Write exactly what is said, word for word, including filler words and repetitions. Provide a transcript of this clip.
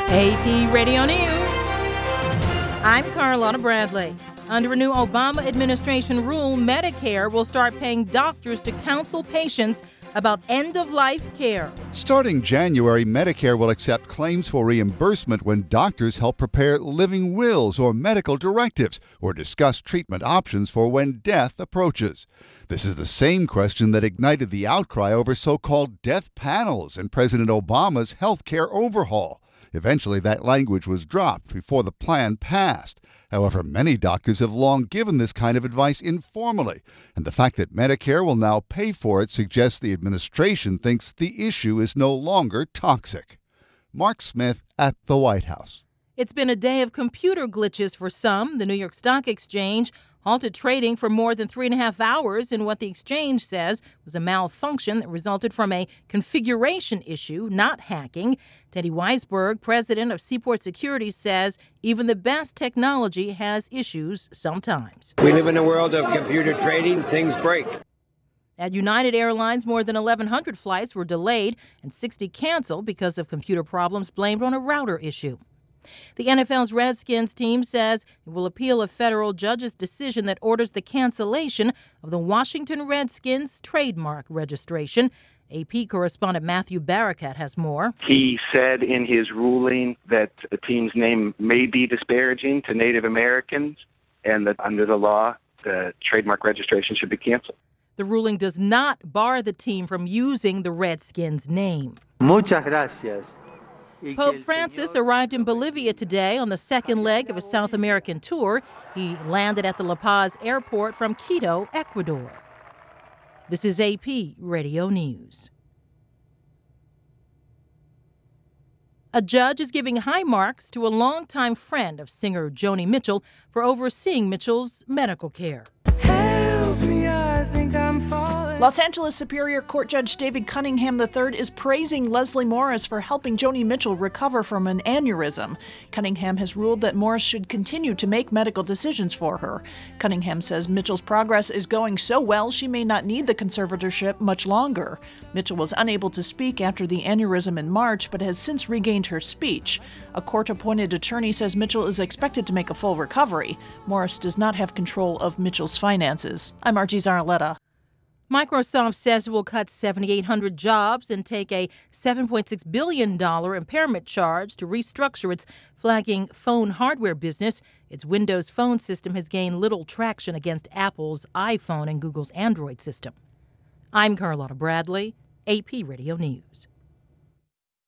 A P Radio News. I'm Carlotta Bradley. Under a new Obama administration rule, Medicare will start paying doctors to counsel patients about end-of-life care. Starting January, Medicare will accept claims for reimbursement when doctors help prepare living wills or medical directives or discuss treatment options for when death approaches. This is the same question that ignited the outcry over so-called death panels in President Obama's health care overhaul. Eventually, that language was dropped before the plan passed. However, many doctors have long given this kind of advice informally, and the fact that Medicare will now pay for it suggests the administration thinks the issue is no longer toxic. Mark Smith at the White House. It's been a day of computer glitches for some. The New York Stock Exchange halted trading for more than three and a half hours in what the exchange says was a malfunction that resulted from a configuration issue, not hacking. Teddy Weisberg, president of Seaport Securities, says even the best technology has issues sometimes. We live in a world of computer trading. Things break. At United Airlines, more than eleven hundred flights were delayed and sixty canceled because of computer problems blamed on a router issue. The N F L's Redskins team says it will appeal a federal judge's decision that orders the cancellation of the Washington Redskins trademark registration. A P correspondent Matthew Barakat has more. He said in his ruling that the team's name may be disparaging to Native Americans and that under the law, the trademark registration should be canceled. The ruling does not bar the team from using the Redskins name. Muchas gracias. Pope Francis arrived in Bolivia today on the second leg of his South American tour. He landed at the La Paz airport from Quito, Ecuador. This is A P Radio News. A judge is giving high marks to a longtime friend of singer Joni Mitchell for overseeing Mitchell's medical care. Help me, I think I'm falling. Los Angeles Superior Court Judge David Cunningham the third is praising Leslie Morris for helping Joni Mitchell recover from an aneurysm. Cunningham has ruled that Morris should continue to make medical decisions for her. Cunningham says Mitchell's progress is going so well she may not need the conservatorship much longer. Mitchell was unable to speak after the aneurysm in March, but has since regained her speech. A court-appointed attorney says Mitchell is expected to make a full recovery. Morris does not have control of Mitchell's finances. I'm Archie Zarletta. Microsoft says it will cut seven thousand eight hundred jobs and take a seven point six billion dollars impairment charge to restructure its flagging phone hardware business. Its Windows Phone system has gained little traction against Apple's iPhone and Google's Android system. I'm Carlotta Bradley, A P Radio News.